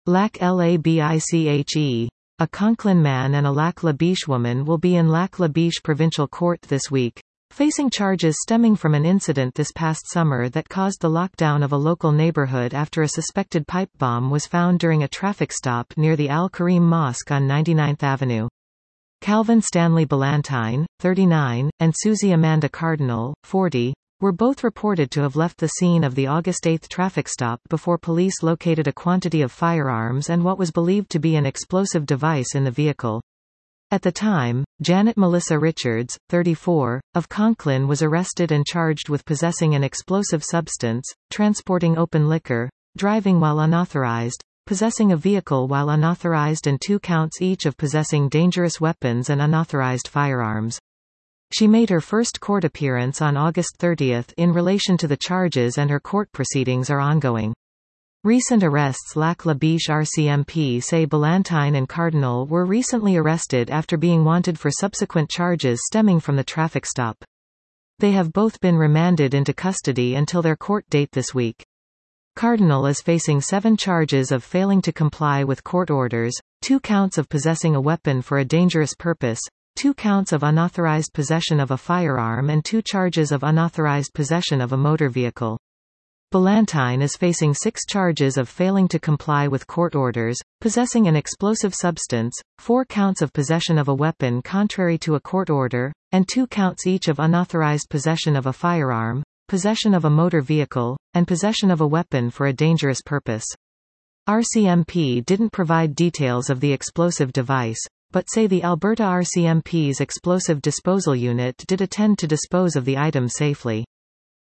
Lac Labiche. A Conklin man and a Lac La Biche woman will be in Lac La Biche Provincial Court this week, facing charges stemming from an incident this past summer that caused the lockdown of a local neighborhood after a suspected pipe bomb was found during a traffic stop near the Al Karim Mosque on 99th Avenue. Calvin Stanley Ballantyne, 39, and Susie Amanda Cardinal, 40, were both reported to have left the scene of the August 8 traffic stop before police located a quantity of firearms and what was believed to be an explosive device in the vehicle. At the time, Janet Melissa Richards, 34, of Conklin was arrested and charged with possessing an explosive substance, transporting open liquor, driving while unauthorized, possessing a vehicle while unauthorized, and 2 counts each of possessing dangerous weapons and unauthorized firearms. She made her first court appearance on August 30 in relation to the charges, and her court proceedings are ongoing. Recent arrests. Lac La Biche RCMP say Ballantyne and Cardinal were recently arrested after being wanted for subsequent charges stemming from the traffic stop. They have both been remanded into custody until their court date this week. Cardinal is facing 7 charges of failing to comply with court orders, 2 counts of possessing a weapon for a dangerous purpose, 2 counts of unauthorized possession of a firearm, and 2 charges of unauthorized possession of a motor vehicle. Ballantyne is facing 6 charges of failing to comply with court orders, possessing an explosive substance, 4 counts of possession of a weapon contrary to a court order, and 2 counts each of unauthorized possession of a firearm, possession of a motor vehicle, and possession of a weapon for a dangerous purpose. RCMP didn't provide details of the explosive device, but say the Alberta RCMP's explosive disposal unit did attend to dispose of the item safely.